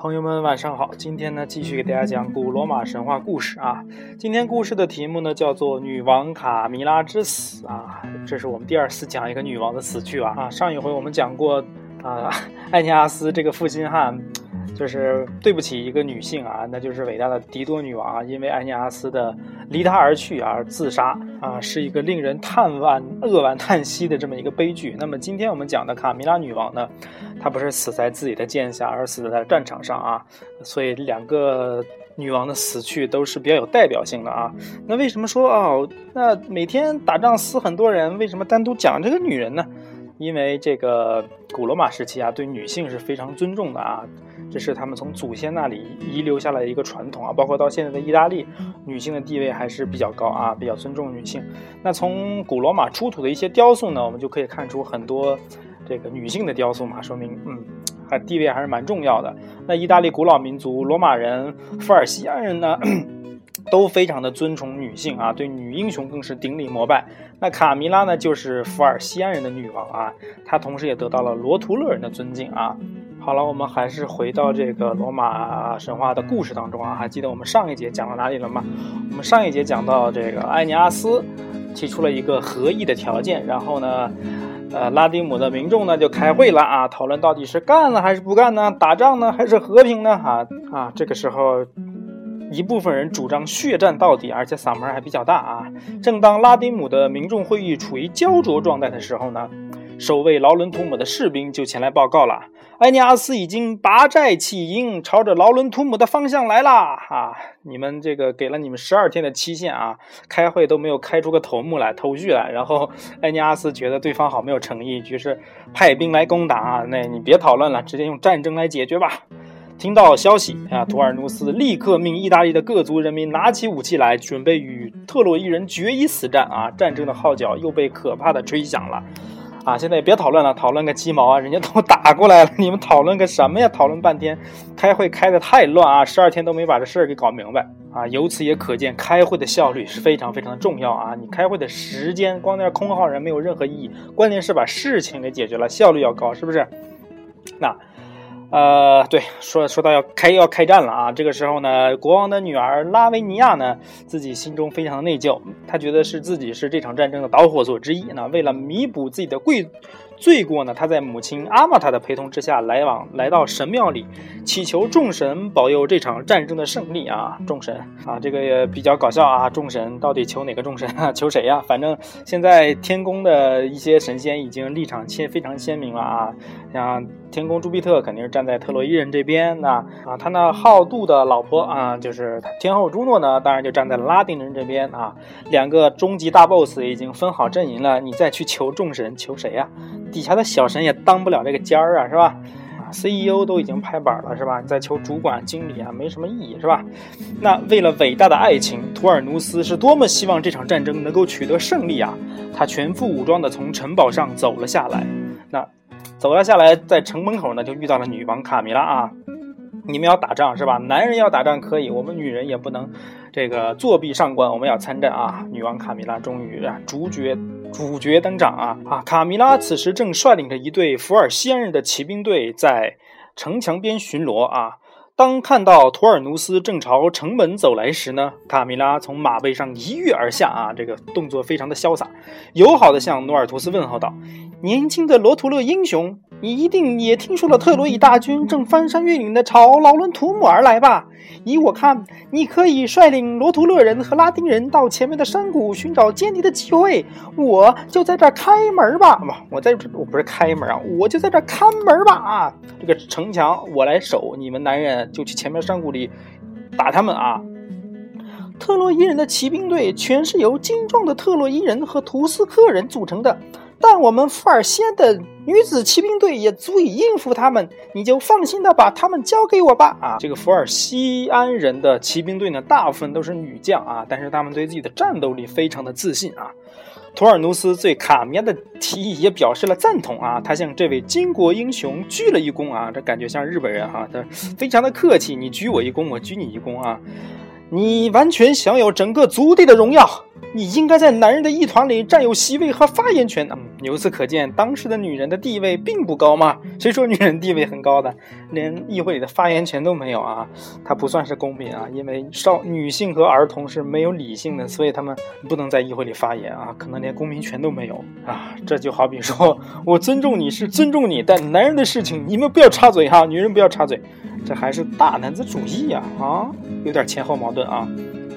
朋友们晚上好，今天呢继续给大家讲古罗马神话故事啊。今天故事的题目呢叫做女王卡米拉之死啊，这是我们第二次讲一个女王的死去啊。上一回我们讲过艾涅阿斯这个负心汉就是对不起一个女性啊，那就是伟大的狄多女王啊，因为艾涅阿斯的离她而去而自杀啊，是一个令人扼腕叹息的这么一个悲剧。那么今天我们讲的卡米拉女王呢，她不是死在自己的剑下，而死在战场上啊，所以两个女王的死去都是比较有代表性的啊。那为什么说那每天打仗死很多人，为什么单独讲这个女人呢？因为这个古罗马时期啊，对女性是非常尊重的啊，这是他们从祖先那里遗留下来的一个传统啊，包括到现在的意大利，女性的地位还是比较高啊，比较尊重女性。那从古罗马出土的一些雕塑呢，我们就可以看出很多这个女性的雕塑嘛，说明地位还是蛮重要的。那意大利古老民族罗马人、福尔西安人呢都非常的尊崇女性啊，对女英雄更是顶礼膜拜。那卡米拉呢，就是福尔西安人的女王啊，她同时也得到了罗图勒人的尊敬啊。好了，我们还是回到这个罗马神话的故事当中啊，还记得我们上一节讲到哪里了吗？我们上一节讲到这个艾涅阿斯提出了一个和议的条件，然后呢拉丁姆的民众呢就开会了啊，讨论到底是干了还是不干呢？打仗呢还是和平呢？这个时候一部分人主张血战到底，而且嗓门还比较大啊。正当拉丁姆的民众会议处于焦灼状态的时候呢，守卫劳伦图姆的士兵就前来报告了，埃涅阿斯已经拔寨起营，朝着劳伦图姆的方向来啦啊！你们这个给了你们12天的期限啊，开会都没有开出个头绪来，然后埃涅阿斯觉得对方好没有诚意，于是派兵来攻打啊，那你别讨论了，直接用战争来解决吧。听到消息啊，图尔努斯立刻命意大利的各族人民拿起武器来，准备与特洛伊人决一死战啊！战争的号角又被可怕的吹响了啊！现在也别讨论了，讨论个鸡毛啊！人家都打过来了，你们讨论个什么呀？讨论半天，开会开得太乱啊！12天都没把这事儿给搞明白啊！由此也可见，开会的效率是非常非常的重要啊！你开会的时间光在空耗人没有任何意义，关键是把事情给解决了，效率要高，是不是？对，说到要开战了啊！这个时候呢，国王的女儿拉维尼亚呢，自己心中非常的内疚，她觉得自己是这场战争的导火索之一。那为了弥补自己的罪过呢，她在母亲阿玛塔的陪同之下来到神庙里，祈求众神保佑这场战争的胜利啊！众神啊，这个也比较搞笑啊！众神到底求哪个众神啊？求谁呀？反正现在天宫的一些神仙已经立场非常鲜明了啊！像天宫朱庇特肯定是站在特洛伊人这边，他那好妒的老婆啊，就是天后朱诺呢，当然就站在拉丁人这边啊。两个终极大 boss 已经分好阵营了，你再去求众神，求谁呀？底下的小神也当不了这个尖儿啊，是吧？CEO 都已经拍板了，是吧？你再求主管经理啊，没什么意义，是吧？那为了伟大的爱情，图尔努斯是多么希望这场战争能够取得胜利啊！他全副武装的从城堡上走了下来。走了下来，在城门口呢，就遇到了女王卡米拉啊。你们要打仗是吧？男人要打仗可以，我们女人也不能这个作壁上观，我们要参战啊！女王卡米拉终于主角登场啊！卡米拉此时正率领着一队福尔西安人的骑兵队在城墙边巡逻啊。当看到图尔努斯正朝城门走来时呢，卡米拉从马背上一跃而下啊，这个动作非常的潇洒，友好的向努尔图斯问候道：“年轻的罗图勒英雄，你一定也听说了特洛伊大军正翻山越岭的朝劳伦图姆而来吧？依我看，你可以率领罗图勒人和拉丁人到前面的山谷寻找歼敌的机会，我就在这儿开门吧。我不是开门啊，我就在这儿看门吧啊！这个城墙我来守，你们男人就去前面山谷里打他们啊！特洛伊人的骑兵队全是由精壮的特洛伊人和图斯克人组成的，但我们福尔西安的女子骑兵队也足以应付他们，你就放心的把他们交给我吧啊！这个福尔西安人的骑兵队呢，大部分都是女将啊，但是他们对自己的战斗力非常的自信啊。图尔努斯对卡米拉的提议也表示了赞同啊，他向这位巾帼英雄鞠了一躬啊，这感觉像日本人哈，他非常的客气，你鞠我一躬，我鞠你一躬啊，你完全享有整个族地的荣耀你应该在男人的议团里占有席位和发言权。由此可见，当时的女人的地位并不高嘛。谁说女人地位很高的？连议会里的发言权都没有啊！它不算是公平啊，因为女性和儿童是没有理性的，所以他们不能在议会里发言啊，可能连公民权都没有啊。这就好比说，我尊重你是尊重你，但男人的事情你们不要插嘴哈，女人不要插嘴，这还是大男子主义呀啊，有点前后矛盾啊。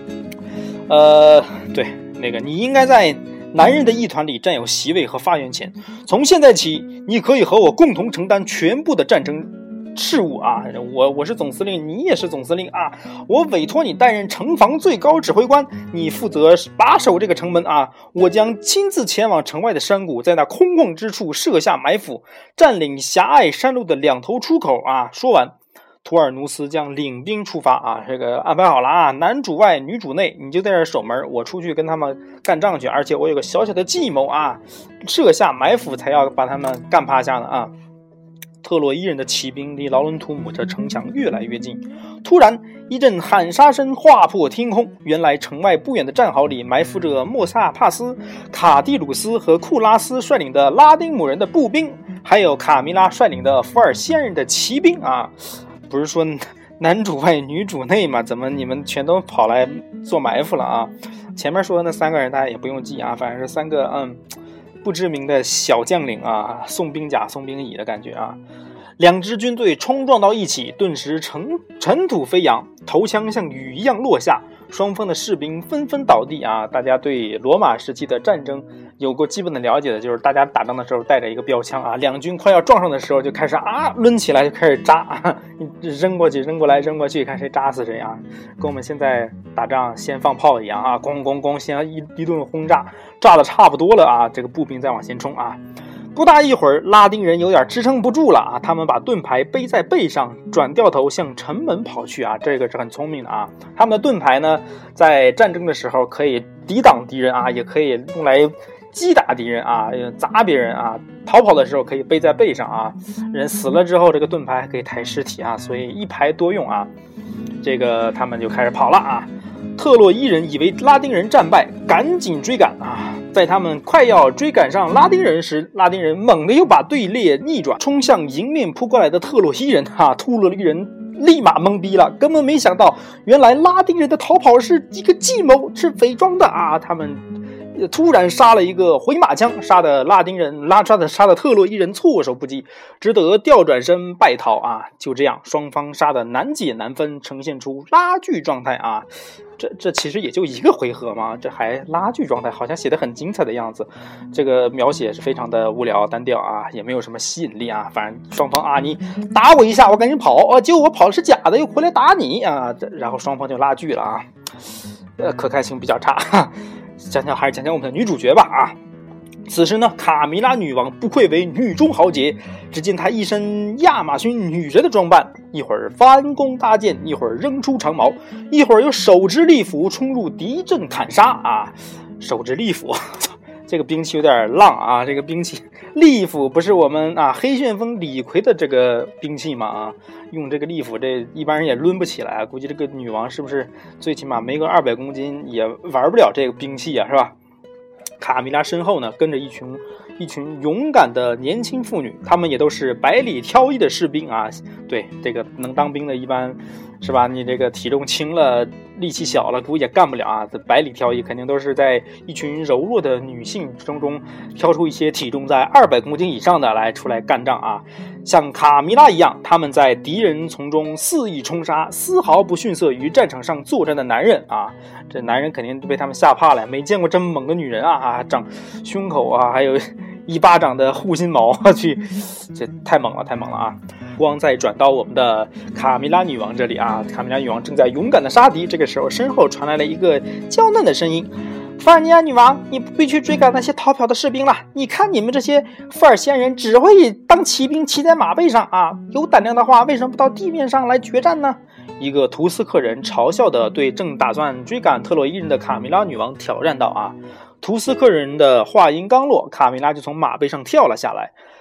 对，那个你应该在男人的议团里占有席位和发言权。从现在起，你可以和我共同承担全部的战争事务啊！我是总司令，你也是总司令啊！我委托你担任城防最高指挥官，你负责把守这个城门啊！我将亲自前往城外的山谷，在那空旷之处设下埋伏，占领狭隘山路的2头出口啊！说完，图尔努斯将领兵出发啊，这个安排好了啊，男主外女主内，你就在这守门，我出去跟他们干仗去，而且我有个小小的计谋啊，设下埋伏才要把他们干趴下的啊。特洛伊人的骑兵离劳伦图姆的城墙越来越近，突然一阵喊杀声划破天空，原来城外不远的战壕里埋伏着莫萨帕斯、卡蒂鲁斯和库拉斯率领的拉丁姆人的步兵，还有卡米拉率领的福尔仙人的骑兵啊。不是说男主外女主内吗？怎么你们全都跑来做埋伏了啊？前面说的那3个人大家也不用记啊，反正是3个不知名的小将领啊，送兵甲送兵乙的感觉啊。2支军队冲撞到一起，顿时尘土飞扬，头枪像雨一样落下，双方的士兵纷纷倒地啊！大家对罗马时期的战争有过基本的了解的，就是大家打仗的时候带着一个标枪啊，两军快要撞上的时候就开始抡起来就开始扎扔过去扔过来扔过去，看谁扎死谁啊！跟我们现在打仗先放炮一样啊，咣咣咣，先一顿轰炸，炸的差不多了啊，这个步兵再往前冲啊！不大一会儿，拉丁人有点支撑不住了啊！他们把盾牌背在背上，转掉头向城门跑去啊！这个是很聪明的啊！他们的盾牌呢，在战争的时候可以抵挡敌人啊，也可以用来击打敌人啊，砸别人啊。逃跑的时候可以背在背上啊。人死了之后，这个盾牌还可以抬尸体啊，所以一排多用啊。这个他们就开始跑了啊！特洛伊人以为拉丁人战败，赶紧追赶啊！在他们快要追赶上拉丁人时，拉丁人猛地又把队列逆转，冲向迎面扑过来的特洛伊人啊！特洛伊人立马懵逼了，根本没想到，原来拉丁人的逃跑是一个计谋，是伪装的啊！他们突然杀了一个回马枪，杀的特洛伊人措手不及，只得调转身败逃啊！就这样，双方杀的难解难分，呈现出拉锯状态啊！这其实也就一个回合嘛，这还拉锯状态，好像写得很精彩的样子。这个描写是非常的无聊单调啊，也没有什么吸引力啊。反正双方啊，你打我一下，我赶紧跑，结果我跑的是假的，又回来打你啊，然后双方就拉锯了啊。可看性比较差。还是讲讲我们的女主角吧啊。此时呢，卡米拉女王不愧为女中豪杰，只见她一身亚马逊女人的装扮，一会儿翻弓搭箭，一会儿扔出长矛，一会儿又手执利斧冲入敌阵砍杀啊！手执利斧，这个兵器有点浪啊！这个兵器利斧不是我们黑旋风李逵的这个兵器吗？啊，用这个利斧，这一般人也抡不起来，估计这个女王是不是最起码没个200公斤也玩不了这个兵器啊，是吧？卡米拉身后呢，跟着一群勇敢的年轻妇女，她们也都是百里挑一的士兵啊。对，这个能当兵的一般是吧？你这个体重轻了，力气小了，估计也干不了啊。这百里挑一，肯定都是在一群柔弱的女性中挑出一些体重在200公斤以上的出来干仗啊。像卡米拉一样，他们在敌人从中肆意冲杀，丝毫不逊色于战场上作战的男人啊。这男人肯定被他们吓怕了，没见过这么猛的女人啊！长胸口啊，还有1巴掌的护心毛去，这太猛了啊！光再转到我们的卡米拉女王这里啊，卡米拉女王正在勇敢的杀敌，这个时候身后传来了一个娇嫩的声音：福尔尼亚女王，你不必去追赶那些逃跑的士兵了，你看你们这些福尔仙人只会当骑兵，骑在马背上啊！有胆量的话，为什么不到地面上来决战呢？一个图斯克人嘲笑地对正打算追赶特洛伊人的卡米拉女王挑战道啊！图斯克人的话音刚落，卡米拉就从马背上跳了下来。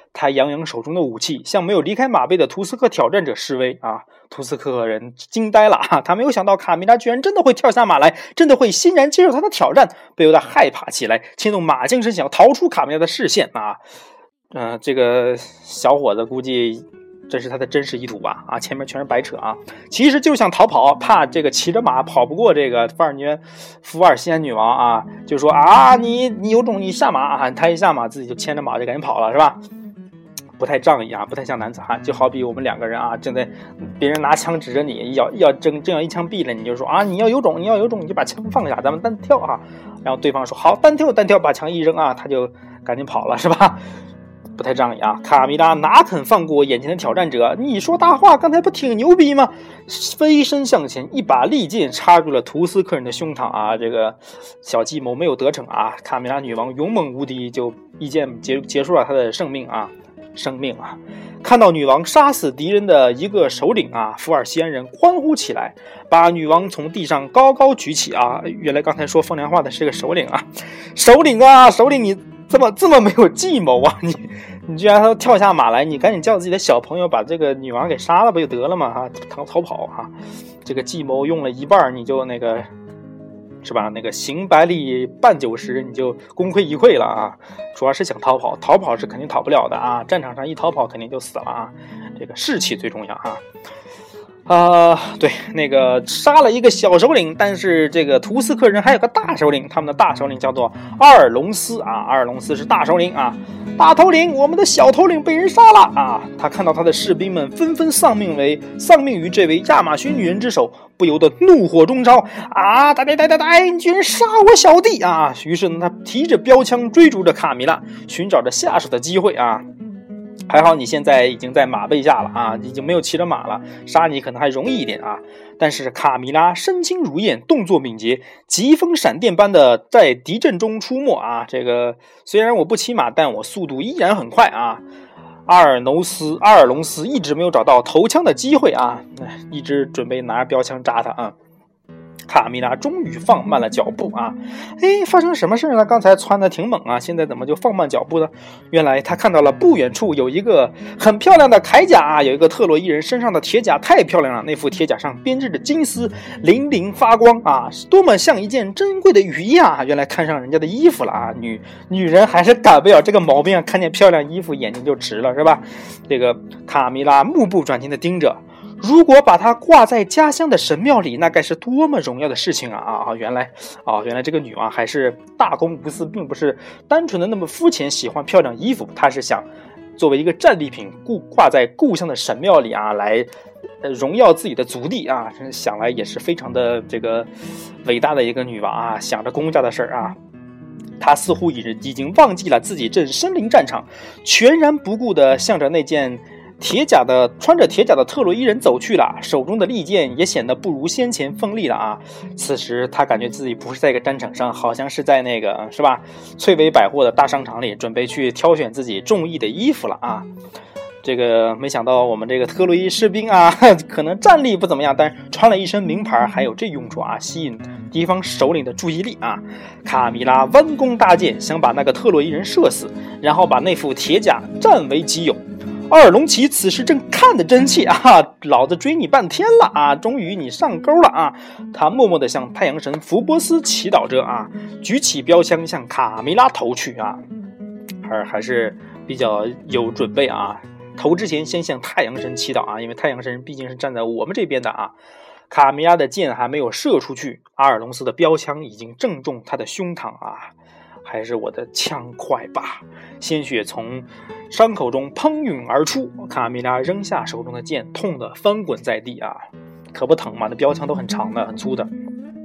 他扬扬手中的武器，向没有离开马背的图斯克挑战者示威啊！图斯克人惊呆了啊！他没有想到卡米拉居然真的会跳下马来，真的会欣然接受他的挑战，不由得害怕起来，牵动马缰绳想要逃出卡米拉的视线啊！这个小伙子估计这是他的真实意图吧？啊，前面全是白扯啊！其实就想逃跑，怕这个骑着马跑不过这个福尔西安女王啊，就说啊，你有种你下马啊！他一下马自己就牵着马就赶紧跑了，是吧？不太仗义啊，不太像男子汉，就好比我们两个人啊，正在别人拿枪指着你，要正要一枪毙了，你就说啊，你要有种，你就把枪放下，咱们单挑啊。然后对方说好，单挑，把枪一扔啊，他就赶紧跑了，是吧？不太仗义啊！卡米拉哪肯放过眼前的挑战者？你说大话，刚才不挺牛逼吗？飞身向前，一把利剑插入了图斯克人的胸膛啊！这个小计谋没有得逞啊！卡米拉女王勇猛无敌，就一剑结束了她的生命啊！看到女王杀死敌人的一个首领啊，福尔西安人欢呼起来，把女王从地上高高举起啊！原来刚才说风凉话的是个首领啊！首领你这么没有计谋啊！你居然跳下马来，你赶紧叫自己的小朋友把这个女王给杀了不就得了吗？哈，逃跑哈！这个计谋用了一半，你就那个是吧？那个行百里半九十，你就功亏一篑了啊！主要是想逃跑是肯定逃不了的啊！战场上一逃跑肯定就死了啊！这个士气最重要啊！对，那个杀了一个小首领，但是这个图斯克人还有个大首领，他们的大首领叫做阿尔隆斯啊，阿尔隆斯是大首领啊，大头领，我们的小头领被人杀了啊！他看到他的士兵们纷纷丧命于这位亚马逊女人之手，不由得怒火中烧啊！呆，你居然杀我小弟啊！于是呢，他提着标枪追逐着卡米拉，寻找着下手的机会啊！还好你现在已经在马背下了啊，已经没有骑着马了，杀你可能还容易一点啊。但是卡米拉身轻如燕，动作敏捷，疾风闪电般的在敌阵中出没啊。这个虽然我不骑马，但我速度依然很快啊。阿尔隆斯一直没有找到投枪的机会啊，一直准备拿着标枪扎他啊。卡米拉终于放慢了脚步啊！发生什么事呢？刚才窜的挺猛啊，现在怎么就放慢脚步呢？原来他看到了不远处有一个很漂亮的铠甲啊，有一个特洛伊人身上的铁甲太漂亮了，那副铁甲上编织着金丝，粼粼发光啊，多么像一件珍贵的雨衣啊！原来看上人家的衣服了啊，女人还是改不了这个毛病啊，看见漂亮衣服眼睛就直了，是吧？这个卡米拉目不转睛地盯着。如果把它挂在家乡的神庙里，那该是多么荣耀的事情啊！原来这个女王还是大公无私，并不是单纯的那么肤浅，喜欢漂亮衣服，她是想作为一个战利品挂在故乡的神庙里啊，来荣耀自己的族地啊！想来也是非常的这个伟大的一个女王啊，想着公家的事儿啊。她似乎已经忘记了自己正身临战场，全然不顾地向着那件穿着铁甲的特洛伊人走去了，手中的利剑也显得不如先前锋利了啊！此时他感觉自己不是在一个战场上，好像是在那个是吧？翠微百货的大商场里，准备去挑选自己中意的衣服了啊！这个没想到我们这个特洛伊士兵啊，可能战力不怎么样，但是穿了一身名牌，还有这用处啊，吸引敌方首领的注意力啊！卡米拉弯弓搭箭，想把那个特洛伊人射死，然后把那副铁甲占为己有。阿尔隆奇此时正看得真切啊，老子追你半天了啊，终于你上钩了啊！他默默地向太阳神福波斯祈祷着啊，举起标枪向卡米拉投去啊，还是比较有准备啊。投之前先向太阳神祈祷啊，因为太阳神毕竟是站在我们这边的啊。卡米拉的箭还没有射出去，阿尔隆斯的标枪已经正中他的胸膛啊。还是我的枪快吧！鲜血从伤口中喷涌而出，卡米拉扔下手中的剑，痛得翻滚在地啊！可不疼吗？那标枪都很长的，很粗的。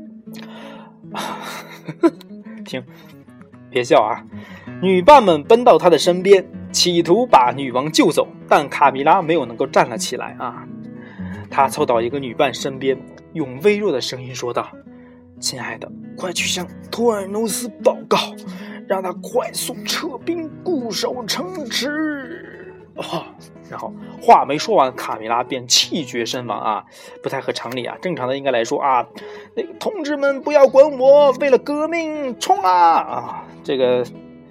听，别笑啊！女伴们奔到他的身边，企图把女王救走，但卡米拉没有能够站了起来啊！他凑到一个女伴身边，用微弱的声音说道：“亲爱的，快去向托尔努斯报告，让他快速撤兵，固守城池。”然后话没说完，卡米拉便气绝身亡啊！不太合常理啊！正常的应该来说啊，那个同志们不要管我，为了革命冲啊！这个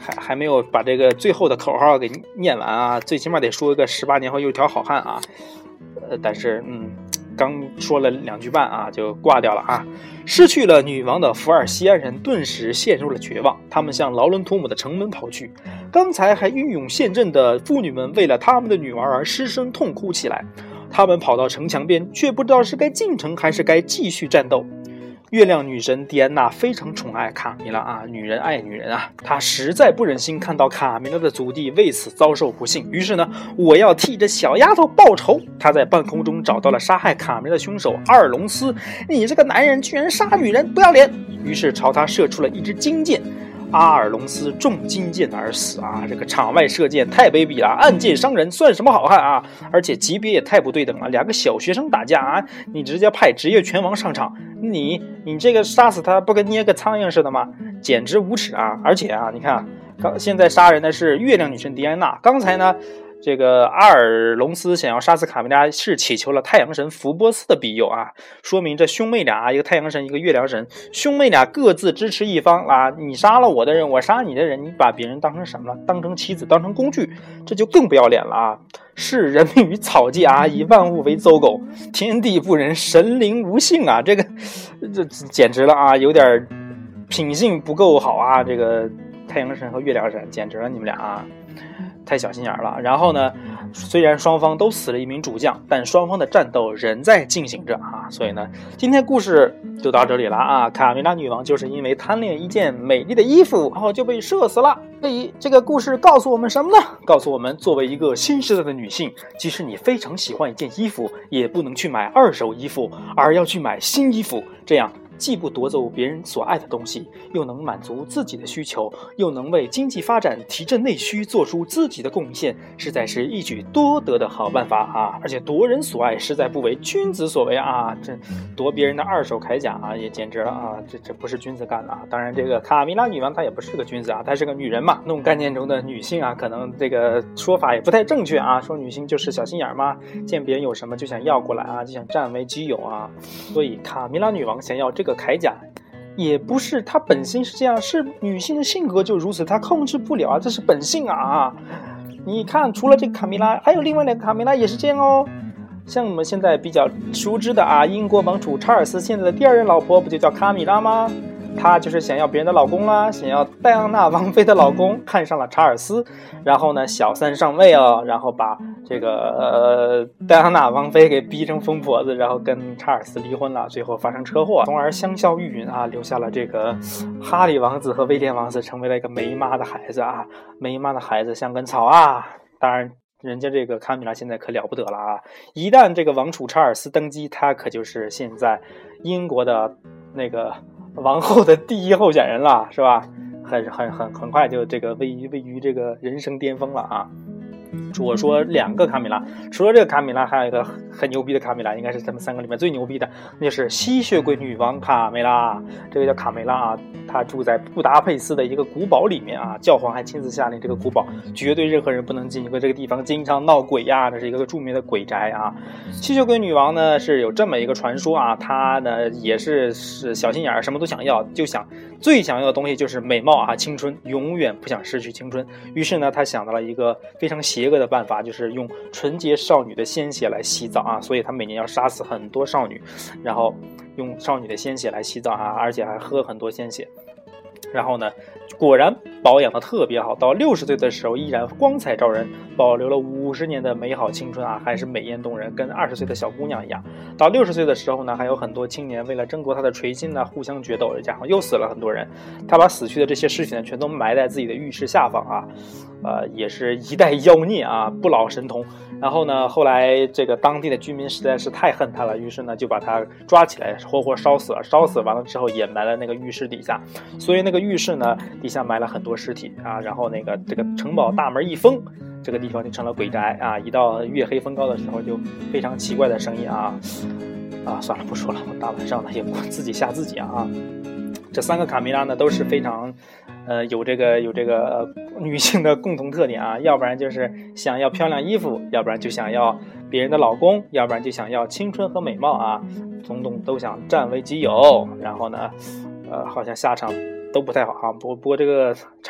还没有把这个最后的口号给念完啊，最起码得说一个18年后又一条好汉啊。但是刚说了2句半啊，就挂掉了啊。失去了女王的弗尔西安人顿时陷入了绝望，他们向劳伦图姆的城门跑去。刚才还英勇献阵的妇女们为了他们的女儿而失声痛哭起来。他们跑到城墙边，却不知道是该进城还是该继续战斗。月亮女神狄安娜非常宠爱卡米拉啊，女人爱女人啊，她实在不忍心看到卡米拉的祖弟为此遭受不幸。于是呢，我要替这小丫头报仇。她在半空中找到了杀害卡米拉的凶手阿尔隆斯，你这个男人居然杀女人，不要脸！于是朝他射出了一支金箭。阿尔隆斯中金箭而死啊！这个场外射箭太卑鄙了，暗箭伤人，算什么好汉啊？而且级别也太不对等了，2个小学生打架啊，你直接派职业拳王上场，你这个杀死他不跟捏个苍蝇似的吗？简直无耻啊！而且啊，你看，现在杀人的是月亮女神狄安娜，刚才呢，这个阿尔隆斯想要杀死卡米拉是祈求了太阳神福波斯的庇佑啊，说明这兄妹俩，一个太阳神一个月亮神，兄妹俩各自支持一方啊，你杀了我的人，我杀你的人，你把别人当成什么了？当成棋子，当成工具，这就更不要脸了啊！视人命于草芥啊，以万物为刍狗，天地不仁，神灵无性啊！这简直了啊，有点品性不够好啊！这个太阳神和月亮神简直了，你们俩啊！太小心眼了。然后呢，虽然双方都死了一名主将，但双方的战斗仍在进行着啊。所以呢，今天故事就到这里了啊。卡米拉女王就是因为贪恋一件美丽的衣服，然后就被射死了。所以这个故事告诉我们什么呢？告诉我们，作为一个新时代的女性，即使你非常喜欢一件衣服，也不能去买2手衣服，而要去买新衣服，这样既不夺走别人所爱的东西，又能满足自己的需求，又能为经济发展提振内需，做出自己的贡献，实在是一举多得的好办法啊！而且夺人所爱，实在不为君子所为啊！这夺别人的2手铠甲啊，也简直了啊！这不是君子干的啊！当然，这个卡米拉女王她也不是个君子啊，她是个女人嘛。那种概念中的女性啊，可能这个说法也不太正确啊，说女性就是小心眼嘛，见别人有什么就想要过来啊，就想占为己有啊。所以卡米拉女王想要这个铠甲，也不是她本性是这样，是女性的性格就如此，她控制不了啊，这是本性啊！你看，除了这个卡米拉，还有另外2个卡米拉也是这样哦。像我们现在比较熟知的啊，英国王储查尔斯现在的第2任老婆不就叫卡米拉吗？她就是想要别人的老公啦，想要戴安娜王妃的老公，看上了查尔斯，然后呢小三上位哦，然后把这个戴安娜王妃给逼成疯婆子，然后跟查尔斯离婚了，最后发生车祸，从而香消玉殒啊，留下了这个哈里王子和威廉王子，成为了一个没妈的孩子啊，没妈的孩子像根草啊。当然人家这个卡米拉现在可了不得了啊，一旦这个王储查尔斯登基，他可就是现在英国的那个王后的第1候选人了，是吧？很快就这个位于这个人生巅峰了啊！我说2个卡米拉，除了这个卡米拉，还有一个很牛逼的卡米拉，应该是他们3个里面最牛逼的，那就是吸血鬼女王卡梅拉。这个叫卡梅拉啊，她住在布达佩斯的一个古堡里面啊，教皇还亲自下令这个古堡绝对任何人不能进，因为这个地方经常闹鬼呀，这是一个著名的鬼宅啊。吸血鬼女王呢是有这么一个传说啊，她呢也是小心眼，什么都想要，最想要的东西就是美貌啊，青春，永远不想失去青春。于是呢，她想到了一个非常邪恶的办法，就是用纯洁少女的鲜血来洗澡啊，所以她每年要杀死很多少女，然后用少女的鲜血来洗澡啊，而且还喝很多鲜血。然后呢，果然保养的特别好，到60岁的时候依然光彩照人，保留了50年的美好青春啊，还是美艳动人，跟20岁的小姑娘一样。到60岁的时候呢，还有很多青年为了争夺她的垂心呢，互相决斗，然后又死了很多人。他把死去的这些尸体呢，全都埋在自己的浴室下方啊，也是一代妖孽啊，不老神童。然后呢，后来这个当地的居民实在是太恨他了，于是呢就把他抓起来，活活烧死了。烧死完了之后，也埋在那个浴室底下。所以那个浴室呢，底下埋了很多尸体啊。然后这个城堡大门一封，这个地方就成了鬼宅啊。一到月黑风高的时候，就非常奇怪的声音啊，算了，不说了，我大晚上的也不自己吓自己啊。这3个卡米拉呢，都是非常有这个女性的共同特点啊，要不然就是想要漂亮衣服，要不然就想要别人的老公，要不然就想要青春和美貌啊，总都想占为己有。然后呢好像下场都不太好啊。不过这个查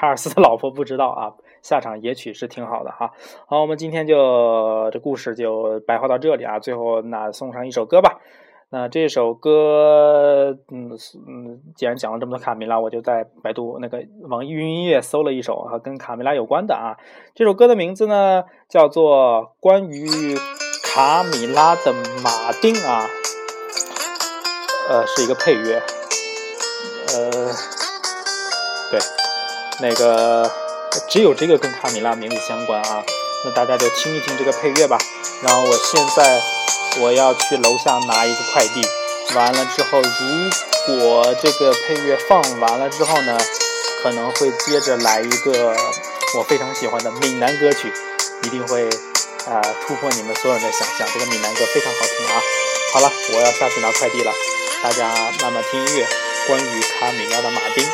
查尔斯的老婆不知道啊，下场也许是挺好的哈。好，我们今天这故事就白话到这里啊，最后送上一首歌吧。那这首歌，既然讲了这么多卡米拉，我就在百度那个网易云音乐搜了一首跟卡米拉有关的啊。这首歌的名字呢叫做《关于卡米拉的马丁》啊，是一个配乐，对，那个只有这个跟卡米拉名字相关啊。那大家就听一听这个配乐吧。然后我要去楼下拿一个快递，完了之后，如果这个配乐放完了之后呢，可能会接着来一个我非常喜欢的闽南歌曲，一定会突破你们所有人的想象。这个闽南歌非常好听啊。好了，我要下去拿快递了，大家慢慢听音乐，关于卡米拉的马丁。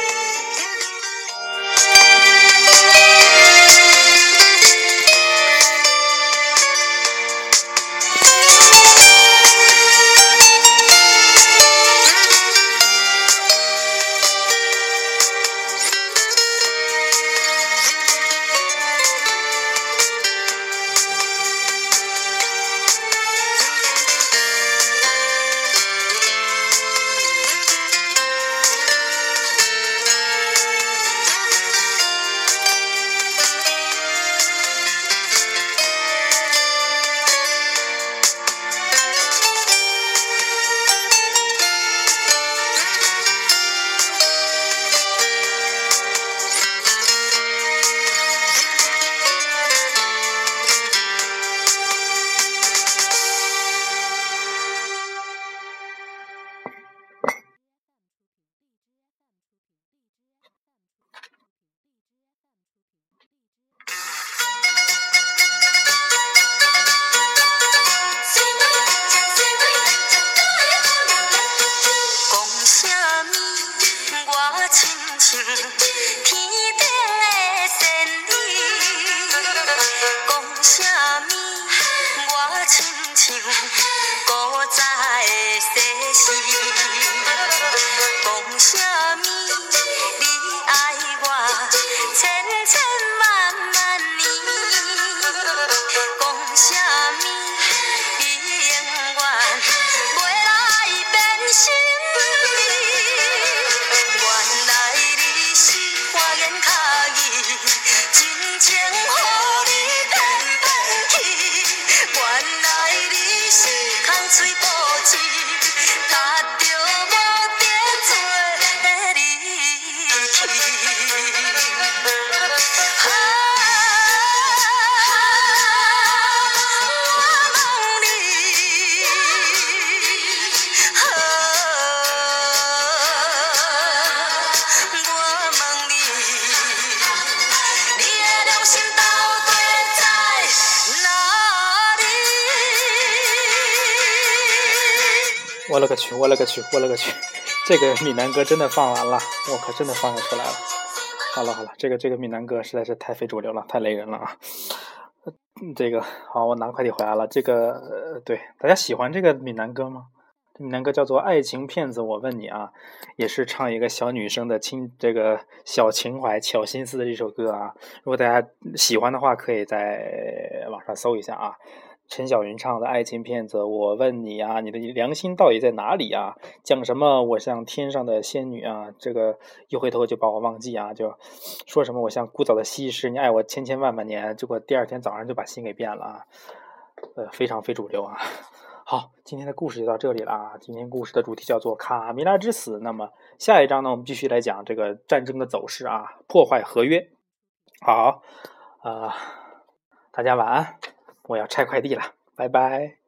我勒个去！这个闽南歌真的放完了，我可真的放得出来了。好了，这个闽南歌实在是太非主流了，太雷人了啊！这个好，我拿快递回来了。这个对，大家喜欢这个闽南歌吗？闽南歌叫做《爱情骗子》，我问你啊，也是唱一个小女生的这个小情怀、巧心思的这首歌啊。如果大家喜欢的话，可以在网上搜一下啊。陈小云唱的《爱情骗子》，我问你啊，你的良心到底在哪里啊？讲什么我像天上的仙女啊，这个一回头就把我忘记啊，就说什么我像古早的西施，你爱我千千万万年，结果第二天早上就把心给变了啊，非常非主流啊。好，今天的故事就到这里了啊。今天故事的主题叫做卡米拉之死。那么下一章呢，我们继续来讲这个战争的走势啊，破坏合约。好，大家晚安。我要拆快递了，拜拜。